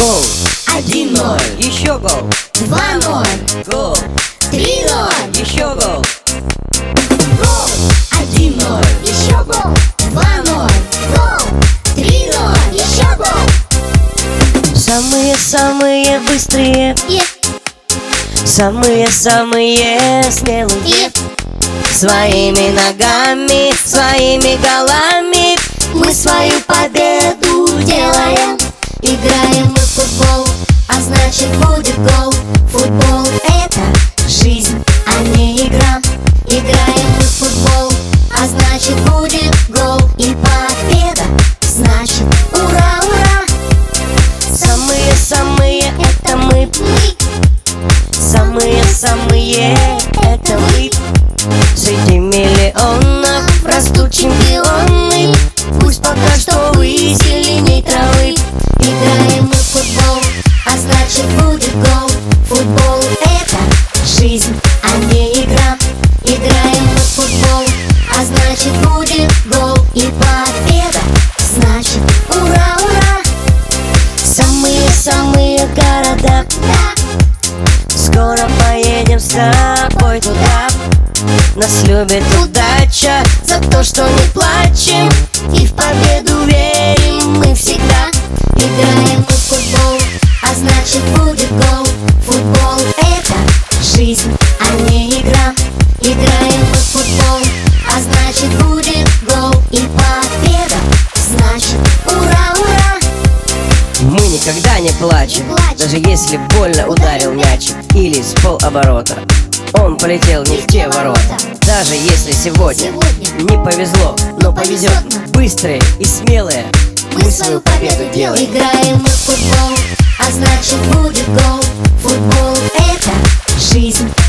Гол. 1-0. Еще гол. 2-0. Гол. 3-0. Еще гол. Гол. 1-0. Еще гол. 2-0. Гол. 3-0. Еще гол. Самые-самые быстрые, самые-самые смелые, своими ногами, своими голами Мы свою победу делаем. Играем мы в футбол, а значит будет гол. Футбол — это жизнь, а не игра. Играем мы в футбол, а значит будет гол. И победа, значит ура, ура. Самые-самые это мы, самые-самые это мы. Среди миллионов растут чемпионы. Пусть пока что вы зеленей травы. Играем мы в футбол, а значит будет гол. Футбол — это жизнь, а не игра. Играем мы в футбол, а значит будет гол. И победа, значит ура, ура. Самые-самые города, скоро поедем с тобой туда. Нас любит удача за то, что не плачем, и в победу верим мы всегда. Играем мы в футбол, а значит будет гол. Футбол — это жизнь, а не игра. Играем мы в футбол, а значит будет гол. И победа, значит ура, ура. Мы никогда не плачем, даже если больно ударил мячик или с полоборота он полетел не в те ворота. Даже если сегодня не повезло, но повезет. Быстрые и смелые мы свою победу делаем. Играем мы в футбол, а значит будет гол. Футбол — это жизнь,